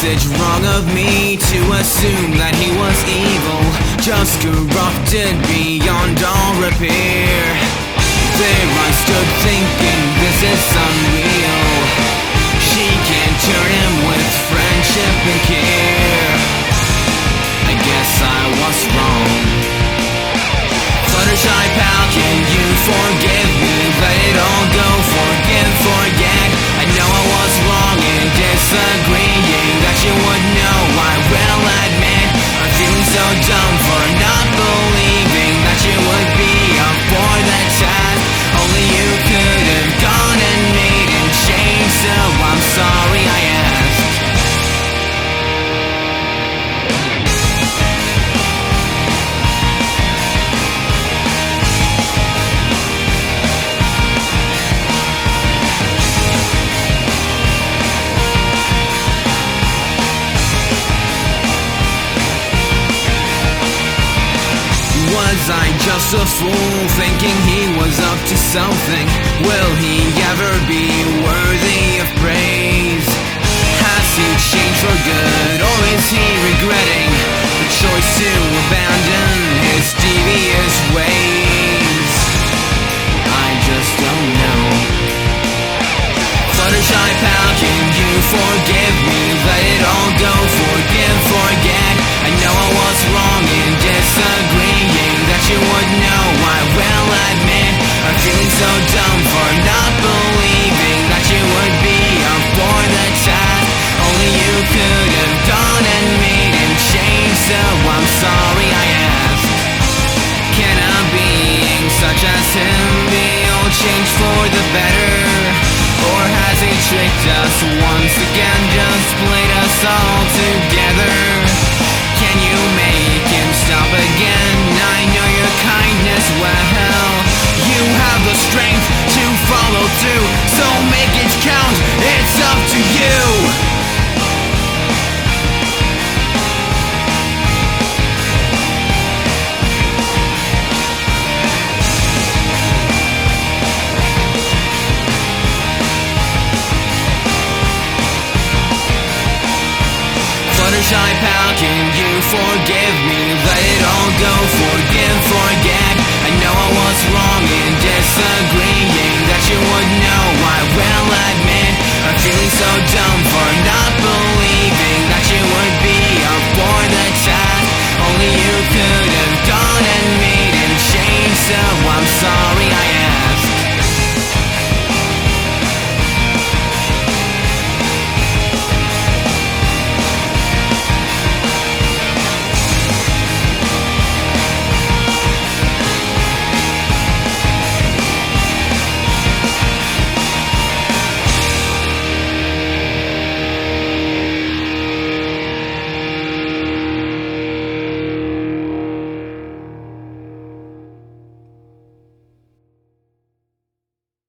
it wrong of me to assume that he was evil, just corrupted beyond all repair? There I stood thinking, this is unreal. She can't turn him with friendship and care. I guess I was wrong. Fluttershy pal, can you forgive me? Let it all go, forgive, forget. I know I was wrong in disagreeing, that you would know, I will admit. I'm feeling so dumb for not believing that you would be up for that task. Only you could have gone and made him change, so I'm sorry I asked. Was I just a fool, thinking he was up to something? Will he ever be worthy of praise? Has he changed for good, or is he regretting the choice to abandon his devious ways? I just don't know. Fluttershy pal, can you forgive me? Let it all go, forgive, forget. I know I was wrong in disagreeing, that you would know, I will admit. I'm feeling so dumb for not believing that you would be up for the task. Only you could have gone and made him change, so I'm sorry I asked. Can a being such as him be all changed for the better? Or has he tricked us once again, just played us all together? Can you make him stop again? I know your kindness well. You have the strength to follow through, so make it count, it's up to you. Fluttershy pal, can you forgive me? Let it all go, forgive, forget. I know I was wrong